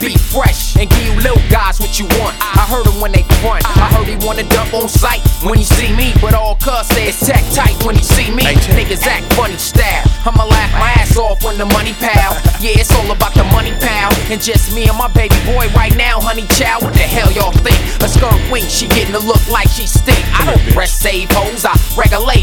be fresh and give you little guys what you want. I heard him when they front. I heard he wanna dump on sight when he see me, but all cuz say it's tech tight when he see me. Niggas act funny style. I'ma laugh my ass off when the money pal. Yeah, it's all about the money pal. And just me and my baby boy right now, honey child. What the hell y'all think? A skirt wink, she getting to look like she stink. I don't press save hoes, I regulate